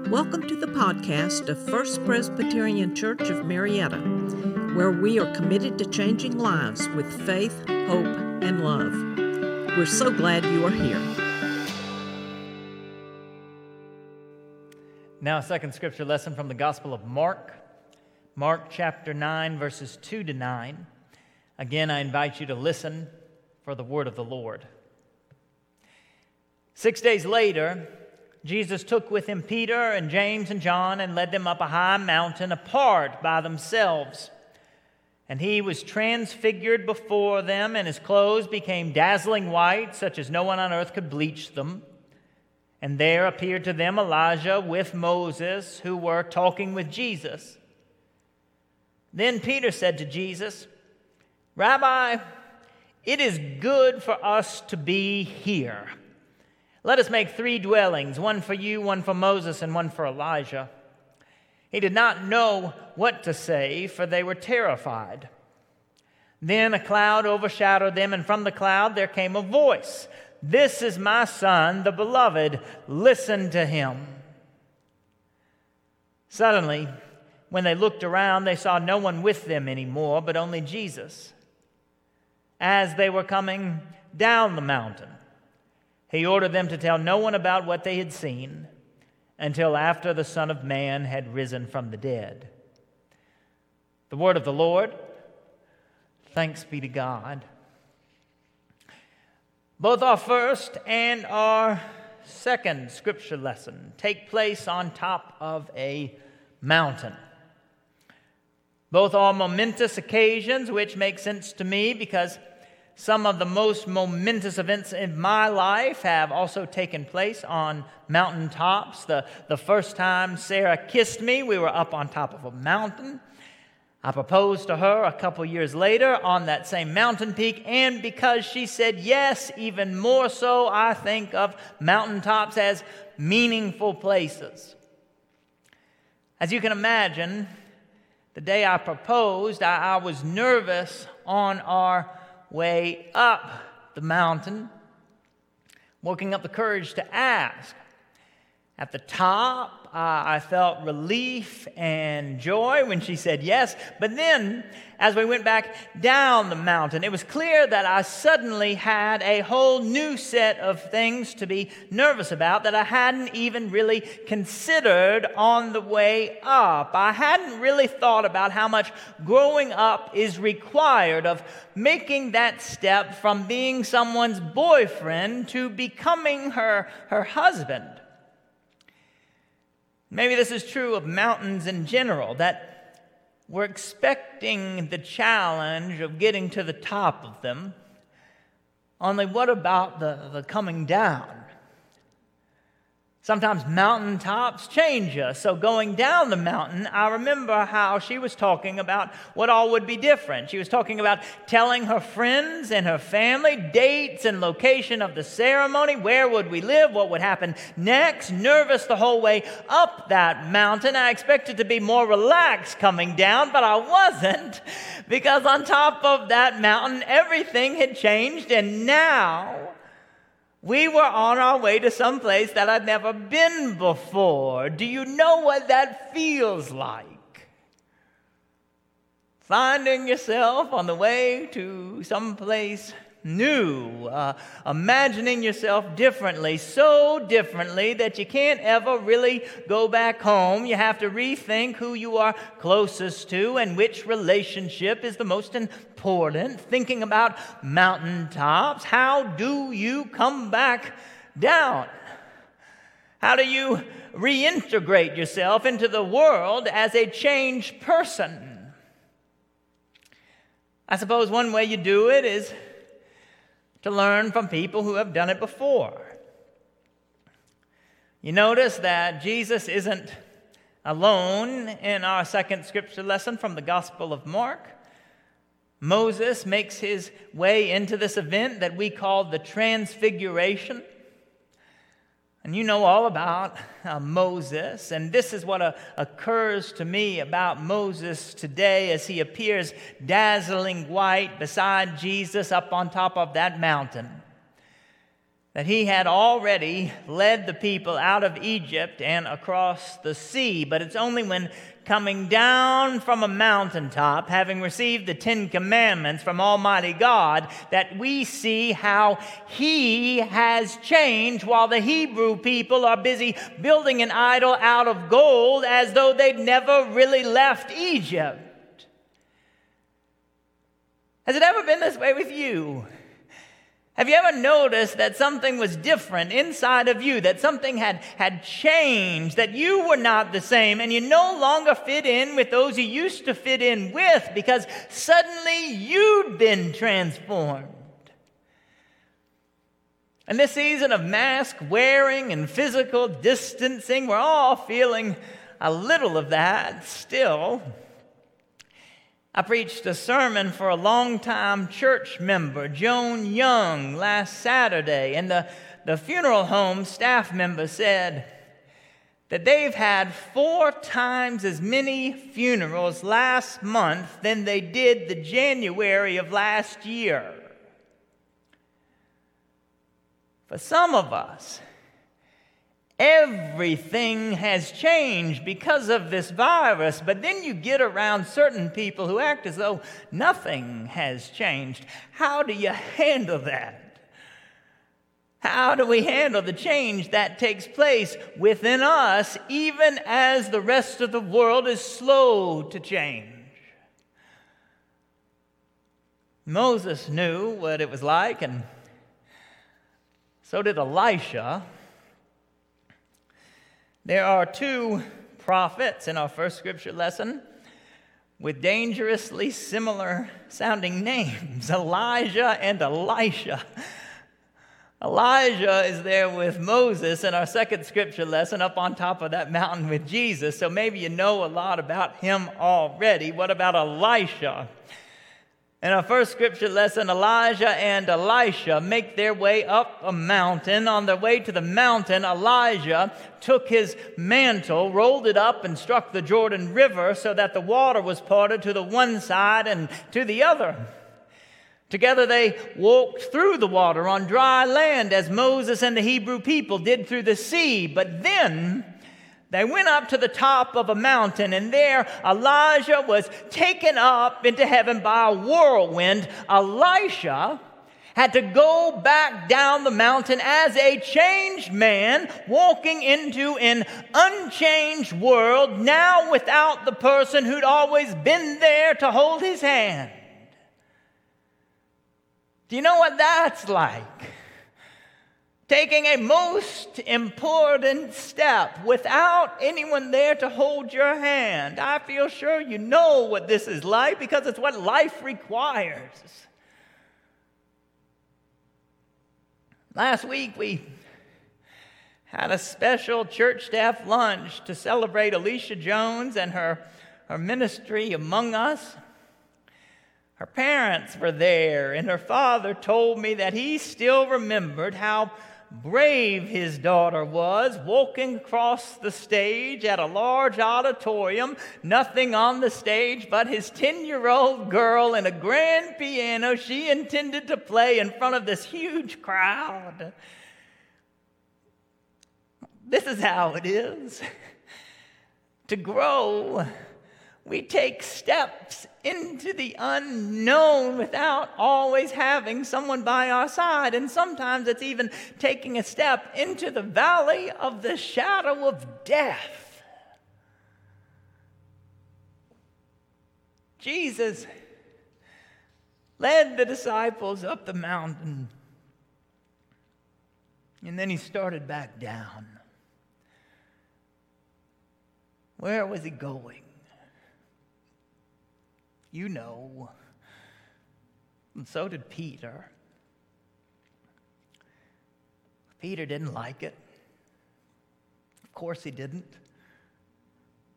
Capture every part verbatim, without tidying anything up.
Welcome to the podcast of First Presbyterian Church of Marietta, where we are committed to changing lives with faith, hope, and love. We're so glad you are here. Now, a second scripture lesson from the Gospel of Mark, Mark chapter nine, verses two to nine. Again, I invite you to listen for the word of the Lord. Six days later, Jesus took with him Peter and James and John and led them up a high mountain apart by themselves. And he was transfigured before them, and his clothes became dazzling white, such as no one on earth could bleach them. And there appeared to them Elijah with Moses, who were talking with Jesus. Then Peter said to Jesus, "Rabbi, it is good for us to be here. Let us make three dwellings, one for you, one for Moses, and one for Elijah." He did not know what to say, for they were terrified. Then a cloud overshadowed them, and from the cloud there came a voice, "This is my Son, the beloved. Listen to him." Suddenly, when they looked around, they saw no one with them anymore, but only Jesus. As they were coming down the mountain, he ordered them to tell no one about what they had seen until after the Son of Man had risen from the dead. The word of the Lord. Thanks be to God. Both our first and our second scripture lesson take place on top of a mountain. Both are momentous occasions, which make sense to me because some of the most momentous events in my life have also taken place on mountaintops. The, the first time Sarah kissed me, we were up on top of a mountain. I proposed to her a couple years later on that same mountain peak, and because she said yes, even more so, I think of mountaintops as meaningful places. As you can imagine, the day I proposed, I, I was nervous on our way up the mountain, working up the courage to ask. At the top, uh, I felt relief and joy when she said yes. But then, as we went back down the mountain, it was clear that I suddenly had a whole new set of things to be nervous about that I hadn't even really considered on the way up. I hadn't really thought about how much growing up is required of making that step from being someone's boyfriend to becoming her, her husband. Maybe this is true of mountains in general, that we're expecting the challenge of getting to the top of them. Only what about the, the coming down? Sometimes mountaintops change us. So going down the mountain, I remember how she was talking about what all would be different. She was talking about telling her friends and her family dates and location of the ceremony, where would we live, what would happen next. Nervous the whole way up that mountain. I expected to be more relaxed coming down, but I wasn't, because on top of that mountain, everything had changed, and now we were on our way to some place that I'd never been before. Do you know what that feels like? Finding yourself on the way to some place new, uh, imagining yourself differently, so differently that you can't ever really go back home. You have to rethink who you are closest to and which relationship is the most important. Thinking about mountaintops, how do you come back down? How do you reintegrate yourself into the world as a changed person? I suppose one way you do it is to learn from people who have done it before. You notice that Jesus isn't alone in our second scripture lesson from the Gospel of Mark. Moses makes his way into this event that we call the Transfiguration. And you know all about uh, Moses, and this is what uh, occurs to me about Moses today as he appears dazzling white beside Jesus up on top of that mountain. that he had already led the people out of Egypt and across the sea. But it's only when coming down from a mountaintop, having received the Ten Commandments from Almighty God, that we see how he has changed while the Hebrew people are busy building an idol out of gold as though they'd never really left Egypt. Has it ever been this way with you? Have you ever noticed that something was different inside of you, that something had, had changed, that you were not the same, and you no longer fit in with those you used to fit in with because suddenly you'd been transformed? In this season of mask wearing and physical distancing, we're all feeling a little of that still. I preached a sermon for a longtime church member, Joan Young, last Saturday, and the, the funeral home staff member said that they've had four times as many funerals last month than they did the January of last year. For some of us, everything has changed because of this virus, but then you get around certain people who act as though nothing has changed. How do you handle that? How do we handle the change that takes place within us, even as the rest of the world is slow to change? Moses knew what it was like, and so did Elisha. There are two prophets in our first scripture lesson with dangerously similar sounding names, Elijah and Elisha. Elijah is there with Moses in our second scripture lesson up on top of that mountain with Jesus, so maybe you know a lot about him already. What about Elisha? In our first scripture lesson, Elijah and Elisha make their way up a mountain. On their way to the mountain, Elijah took his mantle, rolled it up, and struck the Jordan River so that the water was parted to the one side and to the other. Together they walked through the water on dry land as Moses and the Hebrew people did through the sea. But then they went up to the top of a mountain, and there Elijah was taken up into heaven by a whirlwind. Elisha had to go back down the mountain as a changed man, walking into an unchanged world, now without the person who'd always been there to hold his hand. Do you know what that's like? Taking a most important step without anyone there to hold your hand. I feel sure you know what this is like because it's what life requires. Last week we had a special church staff lunch to celebrate Alicia Jones and her, her ministry among us. Her parents were there, and her father told me that he still remembered how brave his daughter was, walking across the stage at a large auditorium, nothing on the stage but his ten-year-old girl and a grand piano she intended to play in front of this huge crowd. This is how it is. To grow, we take steps into the unknown without always having someone by our side. And sometimes it's even taking a step into the valley of the shadow of death. Jesus led the disciples up the mountain, and then he started back down. Where was he going? You know. And so did Peter. Peter didn't like it. Of course he didn't.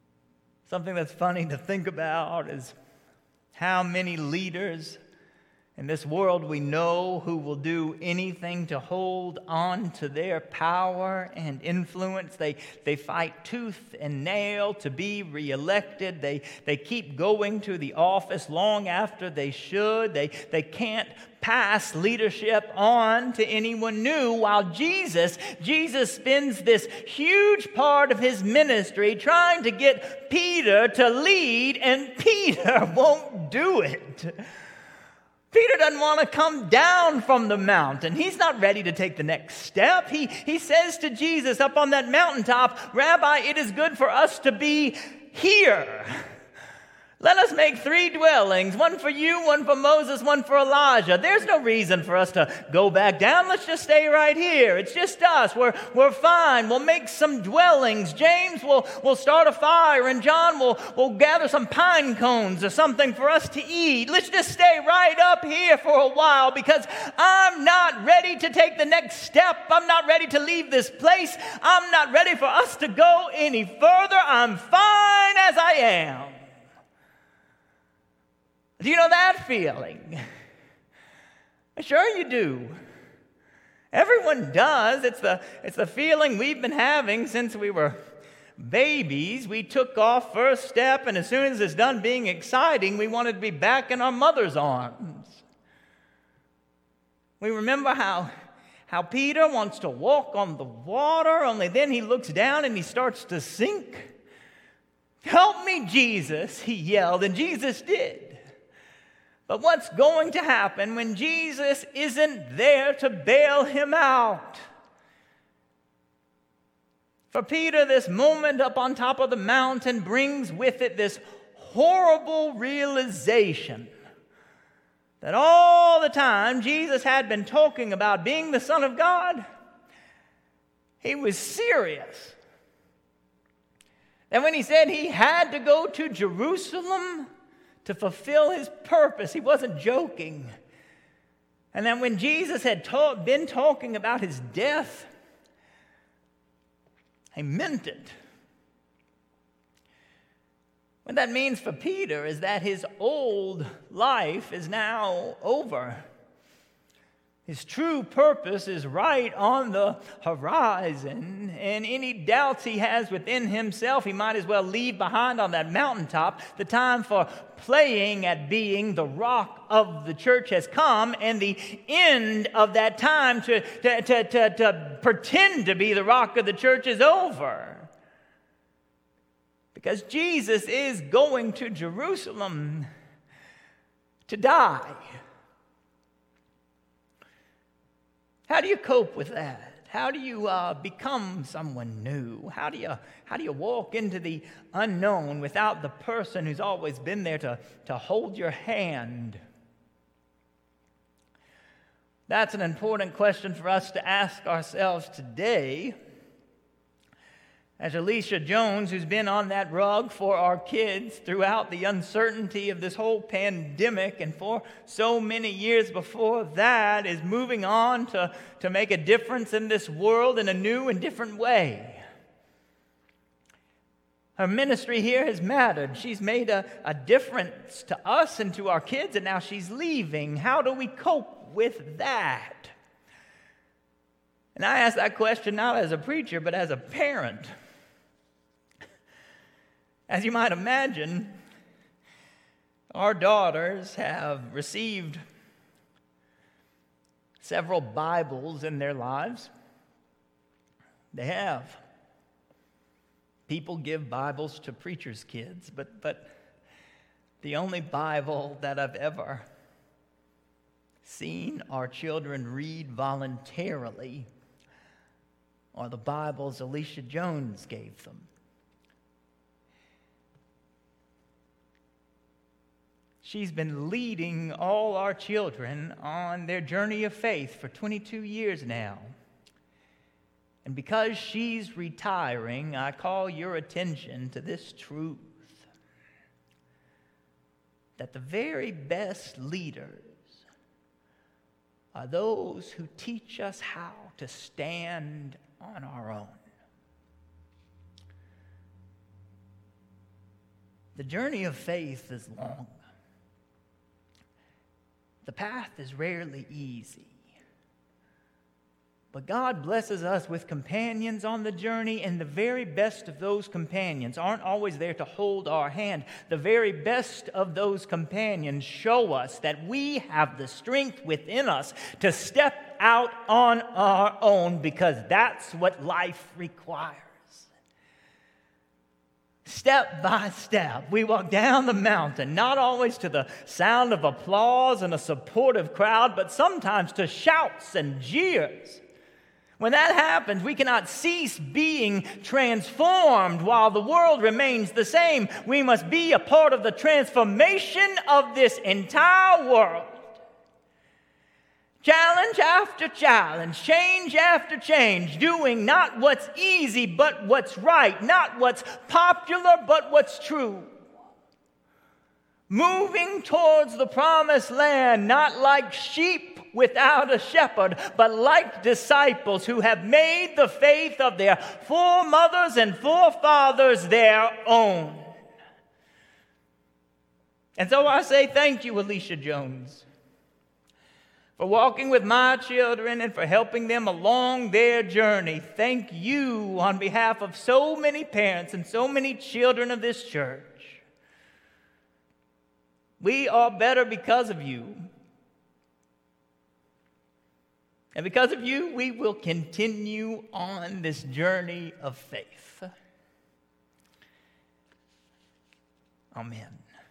Something that's funny to think about is how many leaders In this world, we know who will do anything to hold on to their power and influence. They, they fight tooth and nail to be reelected. They, they keep going to the office long after they should. They, they can't pass leadership on to anyone new, while Jesus, Jesus spends this huge part of his ministry trying to get Peter to lead, and Peter won't do it. Peter doesn't want to come down from the mountain. He's not ready to take the next step. He, he says to Jesus up on that mountaintop, "Rabbi, it is good for us to be here. Let us make three dwellings, one for you, one for Moses, one for Elijah." There's no reason for us to go back down. Let's just stay right here. It's just us. We're, we're fine. We'll make some dwellings. James will, will start a fire, and John will, will gather some pine cones or something for us to eat. Let's just stay right up here for a while, because I'm not ready to take the next step. I'm not ready to leave this place. I'm not ready for us to go any further. I'm fine as I am. Do you know that feeling? Sure you do. Everyone does. It's the, it's the feeling we've been having since we were babies. We took off first step, and as soon as it's done being exciting, we wanted to be back in our mother's arms. We remember how, how Peter wants to walk on the water, only then he looks down and he starts to sink. "Help me, Jesus," he yelled, and Jesus did. But what's going to happen when Jesus isn't there to bail him out? For Peter, this moment up on top of the mountain brings with it this horrible realization that all the time Jesus had been talking about being the Son of God, he was serious. And when he said he had to go to Jerusalem to fulfill his purpose, he wasn't joking. And then when Jesus had ta- been talking about his death, he meant it. What that means for Peter is that his old life is now over. His true purpose is right on the horizon, and any doubts he has within himself, he might as well leave behind on that mountaintop. The time for playing at being the rock of the church has come, and the end of that time to, to, to, to, to pretend to be the rock of the church is over. Because Jesus is going to Jerusalem to die. How do you cope with that? How do you uh, become someone new? How do you how do you walk into the unknown without the person who's always been there to, to hold your hand? That's an important question for us to ask ourselves today. As Alicia Jones, who's been on that rug for our kids throughout the uncertainty of this whole pandemic and for so many years before that, is moving on to, to make a difference in this world in a new and different way. Her ministry here has mattered. She's made a, a difference to us and to our kids, and now she's leaving. How do we cope with that? And I ask that question not as a preacher, but as a parent. As you might imagine, our daughters have received several Bibles in their lives. They have. People give Bibles to preachers' kids, but, but the only Bible that I've ever seen our children read voluntarily are the Bibles Alicia Jones gave them. She's been leading all our children on their journey of faith for twenty-two years now. And because she's retiring, I call your attention to this truth: that the very best leaders are those who teach us how to stand on our own. The journey of faith is long. The path is rarely easy. But God blesses us with companions on the journey, and the very best of those companions aren't always there to hold our hand. The very best of those companions show us that we have the strength within us to step out on our own, because that's what life requires. Step by step, we walk down the mountain, not always to the sound of applause and a supportive crowd, but sometimes to shouts and jeers. When that happens, we cannot cease being transformed while the world remains the same. We must be a part of the transformation of this entire world. Challenge after challenge, change after change, doing not what's easy, but what's right, not what's popular, but what's true. Moving towards the promised land, not like sheep without a shepherd, but like disciples who have made the faith of their foremothers and forefathers their own. And so I say thank you, Alicia Jones, for walking with my children and for helping them along their journey. Thank you on behalf of so many parents and so many children of this church. We are better because of you. And because of you, we will continue on this journey of faith. Amen.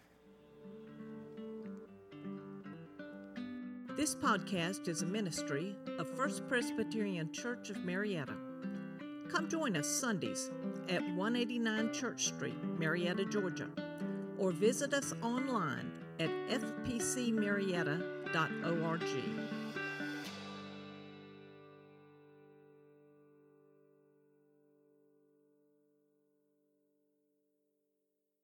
This podcast is a ministry of First Presbyterian Church of Marietta. Come join us Sundays at one eighty-nine Church Street, Marietta, Georgia, or visit us online at f p c marietta dot org.